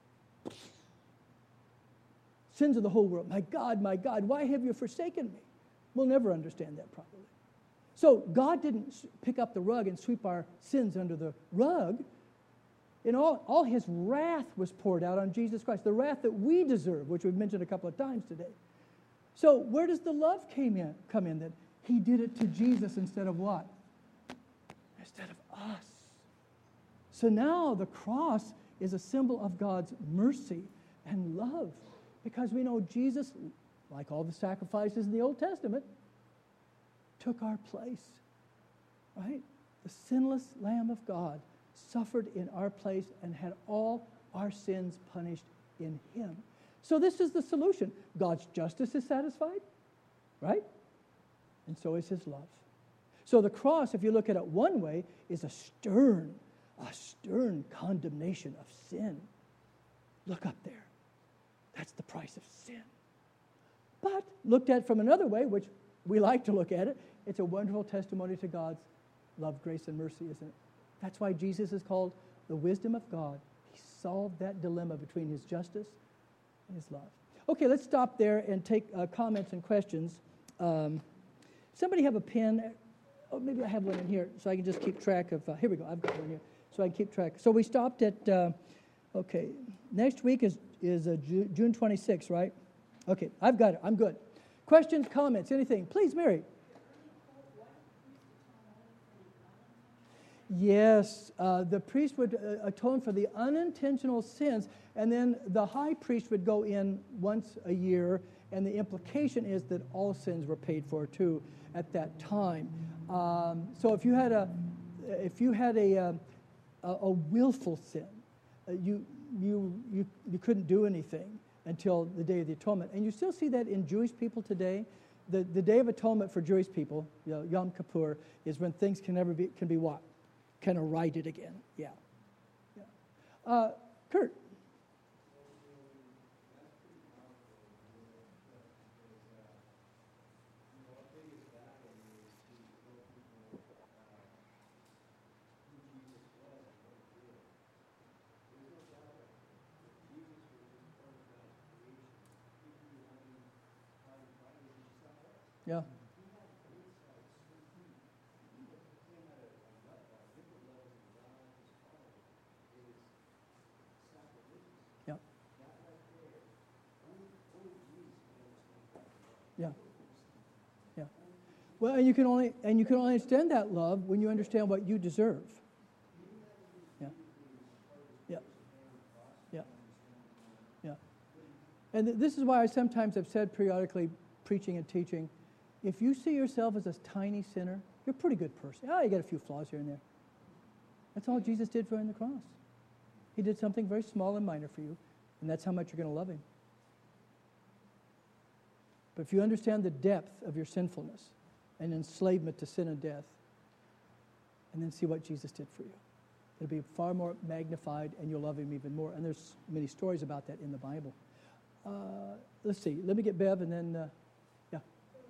[SPEAKER 1] Sins of the whole world. My God, my God, why have you forsaken me? We'll never understand that properly. So God didn't pick up the rug and sweep our sins under the rug. And all, all his wrath was poured out on Jesus Christ, the wrath that we deserve, which we've mentioned a couple of times today. So where does the love came in, come in then? He did it to Jesus instead of what? Instead of us. So now the cross is a symbol of God's mercy and love, because we know Jesus, like all the sacrifices in the Old Testament, took our place, right? The sinless Lamb of God suffered in our place and had all our sins punished in him. So this is the solution. God's justice is satisfied, right? And so is his love. So the cross, if you look at it one way, is a stern, a stern condemnation of sin. Look up there. That's the price of sin. But looked at from another way, which we like to look at it, it's a wonderful testimony to God's love, grace, and mercy, isn't it? That's why Jesus is called the wisdom of God. He solved that dilemma between his justice and his love. Okay, let's stop there and take uh, comments and questions. Um, somebody have a pen? Oh, maybe I have one in here, so I can just keep track of, uh, here we go, I've got one here, so I can keep track. So we stopped at, uh, okay, next week is, is uh, Ju- June twenty-sixth, right? Okay, I've got it, I'm good. Questions, comments, anything? Please, Mary. Yes, uh, the priest would uh, atone for the unintentional sins, and then the high priest would go in once a year, and the implication is that all sins were paid for too at that time. Um, so if you had a, if you had a, a, a willful sin, uh, you you you you couldn't do anything until the Day of the Atonement, and you still see that in Jewish people today. The the Day of Atonement for Jewish people, you know, Yom Kippur, is when things can never be can be what. Kind of righted again, yeah. yeah. Uh, Kurt. Yeah. Yeah, yeah. Well, and you can only and you can only understand that love when you understand what you deserve. Yeah, yeah, yeah, yeah. And th- this is why I sometimes have said periodically, preaching and teaching, if you see yourself as a tiny sinner, you're a pretty good person. Oh, you got a few flaws here and there. That's all Jesus did for you on the cross. He did something very small and minor for you, and that's how much you're going to love him. But if you understand the depth of your sinfulness and enslavement to sin and death, and then see what Jesus did for you, it'll be far more magnified, and you'll love him even more. And there's many stories about that in the Bible. Uh, let's see. Let me get Bev, and then, uh, yeah.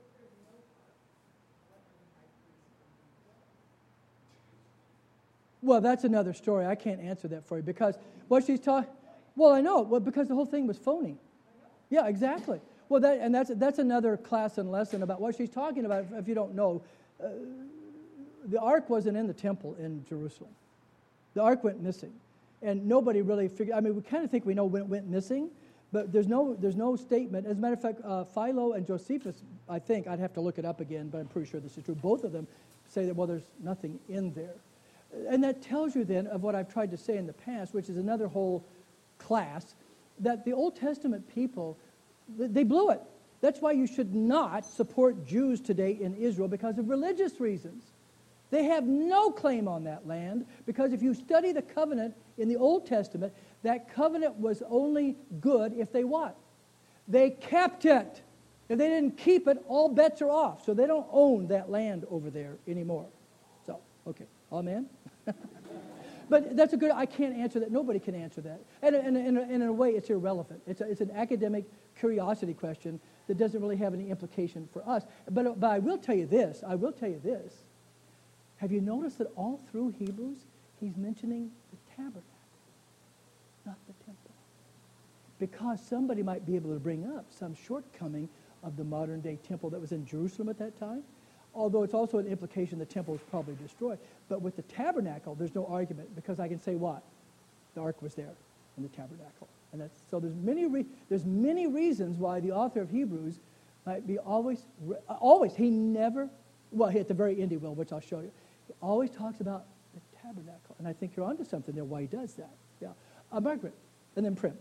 [SPEAKER 1] Well, that's another story. I can't answer that for you because what she's talking. Well, I know. Well, because the whole thing was phony. Yeah, exactly. Well, that and that's that's another class and lesson about what she's talking about. If you don't know, uh, the ark wasn't in the temple in Jerusalem. The ark went missing, and nobody really figured. I mean, we kind of think we know when it went missing, but there's no there's no statement. As a matter of fact, uh, Philo and Josephus, I think I'd have to look it up again, but I'm pretty sure this is true. Both of them say that well, there's nothing in there. And that tells you then of what I've tried to say in the past, which is another whole class, that the Old Testament people, they blew it. That's why you should not support Jews today in Israel because of religious reasons. They have no claim on that land because if you study the covenant in the Old Testament, that covenant was only good if they what? They kept it. If they didn't keep it, all bets are off. So they don't own that land over there anymore. So, okay. Amen? But that's a good, I can't answer that. Nobody can answer that. And, and, and, and in a way, it's irrelevant. It's, a, it's an academic curiosity question that doesn't really have any implication for us. But, but I will tell you this. I will tell you this. Have you noticed that all through Hebrews, he's mentioning the tabernacle, not the temple? Because somebody might be able to bring up some shortcoming of the modern-day temple that was in Jerusalem at that time. Although it's also an implication the temple was probably destroyed. But with the tabernacle, there's no argument because I can say what? The ark was there in the tabernacle. And that's, so there's many, re, there's many reasons why the author of Hebrews might be always, always, he never, well, at the very end he will, which I'll show you. He always talks about the tabernacle. And I think you're onto something there why he does that. Yeah. Uh, Margaret, and then Prim.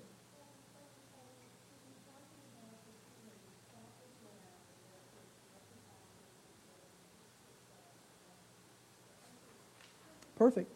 [SPEAKER 1] Perfect.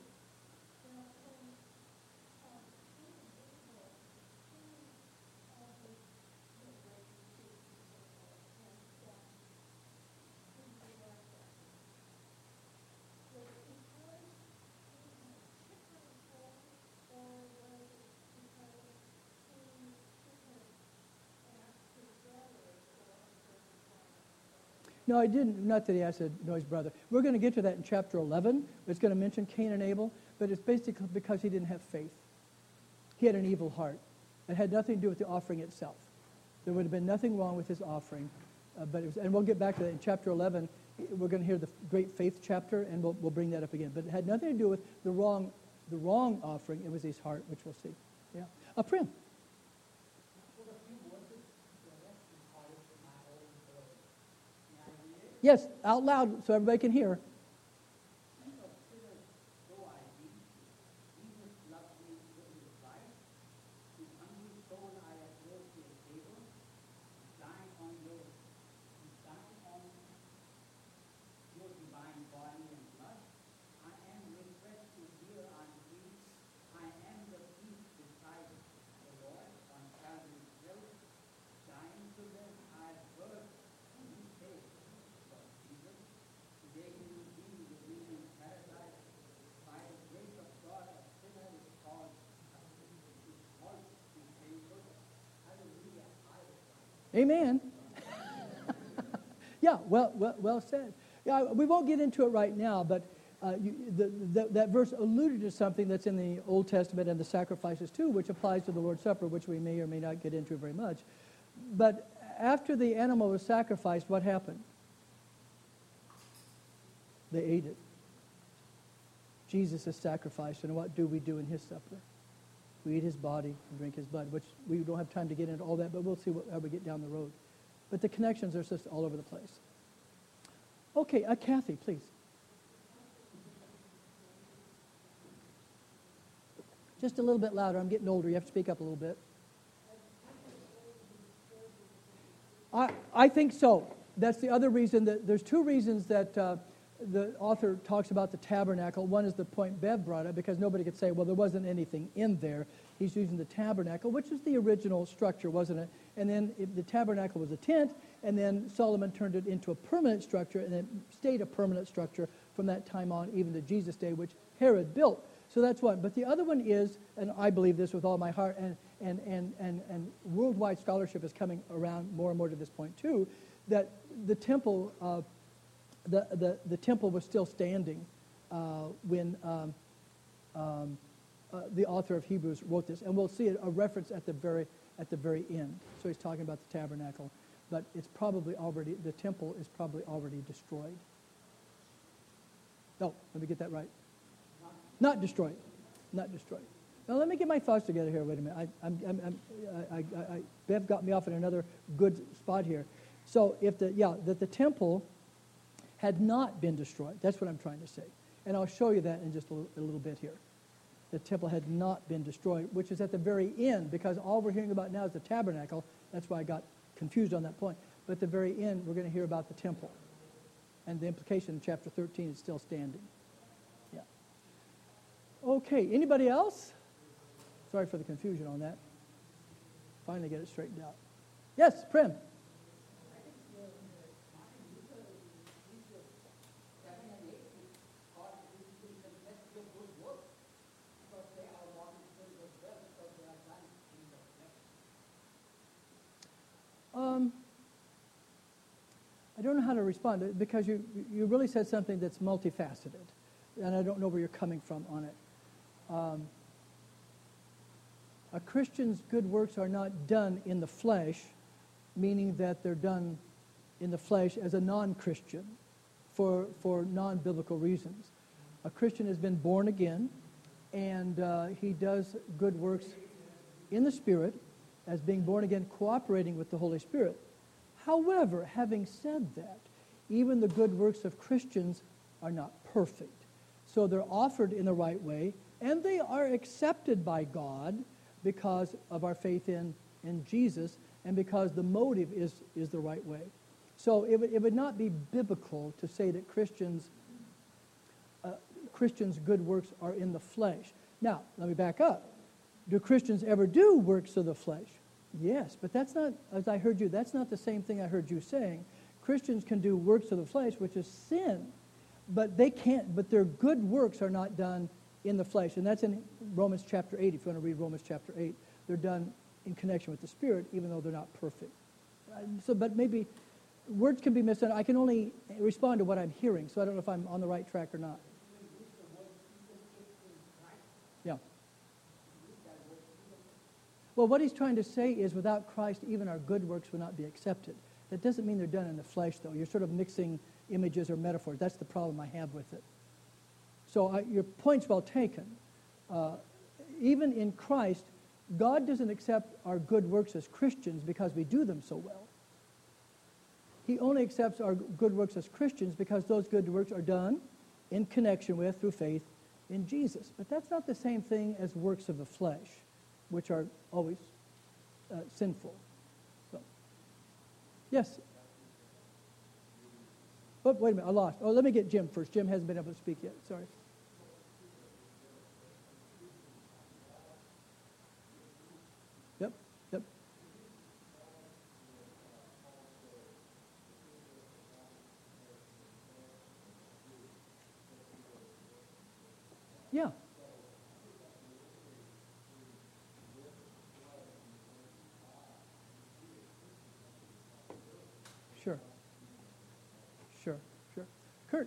[SPEAKER 1] No, I didn't. Not that he asked to know his brother. We're going to get to that in chapter eleven. It's going to mention Cain and Abel, but it's basically because he didn't have faith. He had an evil heart. It had nothing to do with the offering itself. There would have been nothing wrong with his offering, uh, but it was, and we'll get back to that in chapter eleven. We're going to hear the great faith chapter, and we'll we'll bring that up again. But it had nothing to do with the wrong the wrong offering. It was his heart, which we'll see. Yeah. A Prim. Yes, out loud so everybody can hear. Amen. Yeah, well, well, well said. Yeah, we won't get into it right now, but uh, you, the, the, that verse alluded to something that's in the Old Testament and the sacrifices too, which applies to the Lord's Supper, which we may or may not get into very much. But after the animal was sacrificed, what happened? They ate it. Jesus is sacrificed, and what do we do in his supper? We eat his body and drink his blood, which we don't have time to get into all that, but we'll see what, how we get down the road. But the connections are just all over the place. Okay, uh, Kathy, please. Just a little bit louder. I'm getting older. You have to speak up a little bit. I, I think so. That's the other reason that there's two reasons that uh, the author talks about the tabernacle. One is the point Bev brought up, because nobody could say, well, there wasn't anything in there. He's using the tabernacle, which is the original structure, wasn't it? And then it, the tabernacle was a tent, and then Solomon turned it into a permanent structure, and it stayed a permanent structure from that time on, even to Jesus' day, which Herod built. So that's one. But the other one is, and I believe this with all my heart, and, and, and, and, and worldwide scholarship is coming around more and more to this point too, that the temple, uh, the, the, the temple was still standing uh, when um, um, uh, the author of Hebrews wrote this. And we'll see a, a reference at the very at the very end. So he's talking about the tabernacle. But it's probably already, the temple is probably already destroyed. Oh, let me get that right. Not destroyed. Not destroyed. Now, let me get my thoughts together here. Wait a minute. I, I'm, I'm, I'm, I, I, I, Bev got me off in another good spot here. So, if the, yeah, that the temple had not been destroyed. That's what I'm trying to say. And I'll show you that in just a little, a little bit here. The temple had not been destroyed, which is at the very end, because all we're hearing about now is the tabernacle. That's why I got confused on that point. But at the very end, we're going to hear about the temple. And the implication in chapter thirteen is still standing. Yeah. Okay, anybody else? Sorry for the confusion on that. Finally get it straightened out. Yes, Prem. Um, I don't know how to respond, because you you really said something that's multifaceted, and I don't know where you're coming from on it. Um, a Christian's good works are not done in the flesh, meaning that they're done in the flesh as a non-Christian for, for non-biblical reasons. A Christian has been born again, and uh, he does good works in the Spirit, as being born again, cooperating with the Holy Spirit. However, having said that, even the good works of Christians are not perfect. So they're offered in the right way, and they are accepted by God because of our faith in, in Jesus, and because the motive is, is the right way. So it would, it would not be biblical to say that Christians, uh, Christians' good works are in the flesh. Now, let me back up. Do Christians ever do works of the flesh? Yes, but that's not, as I heard you, that's not the same thing I heard you saying. Christians can do works of the flesh, which is sin, but they can't, but their good works are not done in the flesh. And that's in Romans chapter eight, if you want to read Romans chapter eight. They're done in connection with the Spirit, even though they're not perfect. So, but maybe words can be misunderstood. I can only respond to what I'm hearing, so I don't know if I'm on the right track or not. Yeah. Well, what he's trying to say is, without Christ, even our good works will not be accepted. That doesn't mean they're done in the flesh, though. You're sort of mixing images or metaphors. That's the problem I have with it. So uh, your point's well taken. Uh, even in Christ, God doesn't accept our good works as Christians because we do them so well. He only accepts our good works as Christians because those good works are done in connection with, through faith in Jesus. But that's not the same thing as works of the flesh, which are always uh, sinful. So, yes. Oh, wait a minute, I lost. Oh, let me get Jim first. Jim hasn't been able to speak yet. Sorry. Yep, yep. Yeah. Sure. Sure, sure. Kurt.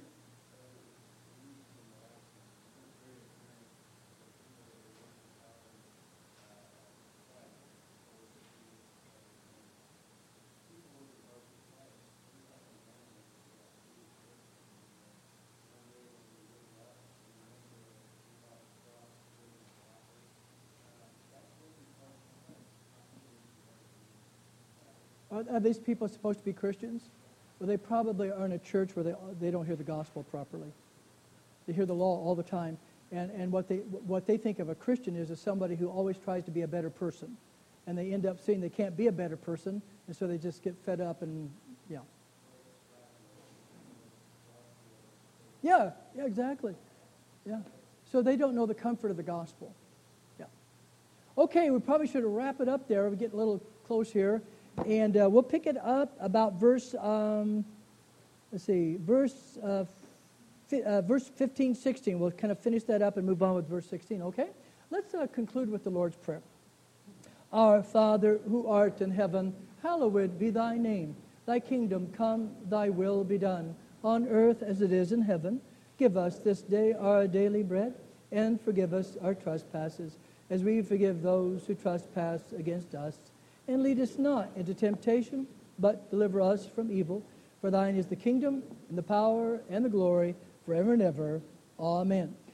[SPEAKER 1] Are, are these people supposed to be Christians? Well, they probably are in a church where they, they don't hear the gospel properly. They hear the law all the time. And, and what, they, what they think of a Christian is, is somebody who always tries to be a better person. and they end up seeing they can't be a better person, and so they just get fed up and, yeah. Yeah, yeah, exactly. Yeah. So they don't know the comfort of the gospel. Yeah. Okay, we probably should wrap it up there. We're getting a little close here. And uh, we'll pick it up about verse, um, let's see, verse, uh, fi- uh, verse fifteen, sixteen. We'll kind of finish that up and move on with verse sixteen, okay? Let's uh, conclude with the Lord's Prayer. Our Father, who art in heaven, hallowed be thy name. Thy kingdom come, thy will be done, on earth as it is in heaven. Give us this day our daily bread, and forgive us our trespasses, as we forgive those who trespass against us. And lead us not into temptation, but deliver us from evil. For thine is the kingdom, and the power, and the glory, forever and ever. Amen.